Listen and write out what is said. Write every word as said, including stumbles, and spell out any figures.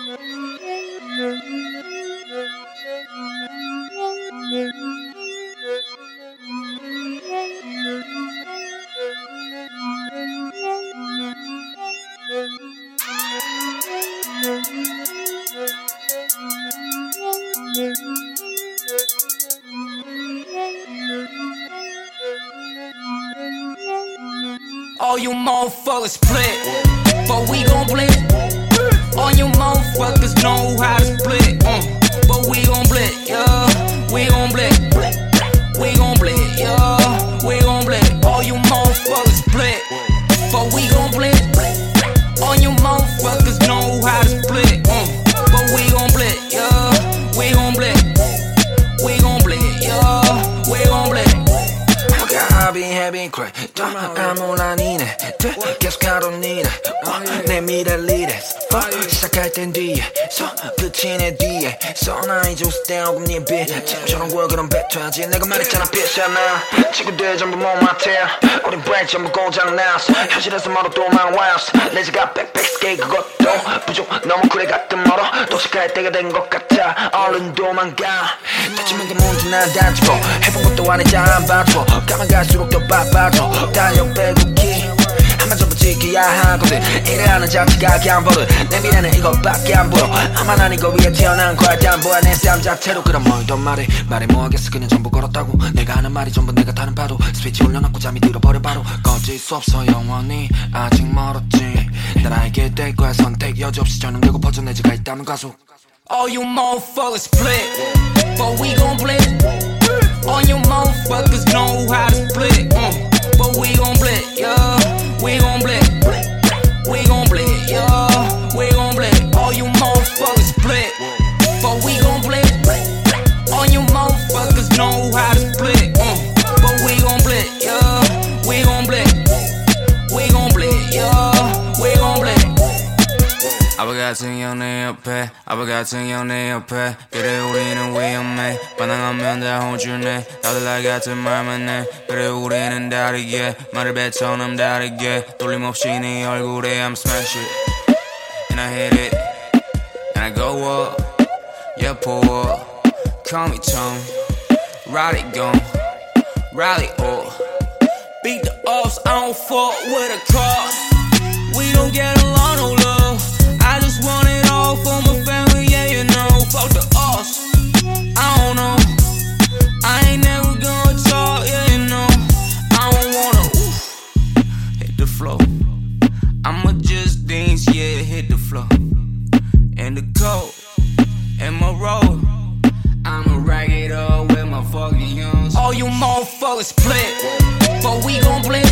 All you motherfuckers split, but we gon' blitz. All you motherfuckers know how to split, uh, but we gon' blitz, yeah. We gon' blitz, we gon' blitz, yeah. We gon' blitz. All you motherfuckers split, but we gon' blitz. All you motherfuckers know how to split, uh, but we gon' blitz, yeah. We gon' blitz, we gon' blitz, yeah. We gon' blitz. I've been having crack 아무나 니네 계속하러 니네 내 미래를 이래 시작할 땐 뒤에서 끝이 내 뒤에서 나이 줬을 때 조금 네 빛처럼 보여 그럼 뱉어야지 내가 말했잖아 빛이야 친구들 전부 못 맡아 우린 브레이크 전부 고장났어 현실에서 멀어 또 망왔어 레지가 백백 스케이 그것도 부족 너무 그래 가끔 멀어 도착할 때가 된 것 같아 얼른 도망가 다치면 그 문제 난 다치고 해본 것도 아니지 안 봐줘 가만 갈수록 더 바빠져 달력 빼곡히 한번 전부 지켜야 하거든 일을 하는 자체가 그냥 버릇 내 미래는 이것밖에 안 보여 아마 난 이거 위해 태어난 거야 담보야 내 삶 자체로 그럼 뭐이던 말해 말해 뭐하겠어 그냥 전부 걸었다고 내가 하는 말이 전부 내가 타는 파도 스위치 올려놓고 잠이 들어버려 바로 꺼질 수 없어 영원히 아직 멀었지 날 알게 될 거야 선택 여지없이 전능되고 퍼져내지가 있다면 가속 All you motherfuckers split, but we gon' blitz. All you motherfuckers know how to split, uh, but we gon' blitz, yeah. We gon' blitz, we gon' blitz, yeah. We gon' blitz. All you motherfuckers split, but we gon' blitz. All you motherfuckers know how to split, uh, but we gon' blitz, yeah. We gon' blitz, we gon' blitz, yeah. We gon' blitz. 아버 같은 형 내 옆에 아버 같은 형 내 옆에 그래 우리는 위험해 반항하면 다 호주네 다들 나 같은 말만 해 그래 우리는 다르게 말을 뱉어 남 다르게 돌림없이 네 얼굴에 I'm smash it and I hit it and I go up yeah pull up call me Tom ride it gone rally up beat the ups I don't fuck with a cross we don't get along no love I just want it all for my family, yeah, you know. Fuck the us, I don't know. I ain't never gonna talk, yeah, you know. I don't wanna oof, hit the flow. I'ma just dance, yeah, hit the flow. In the coat, in my road, I'ma rag it up with my fucking youngs. All you motherfuckers split, but we gon' blitz.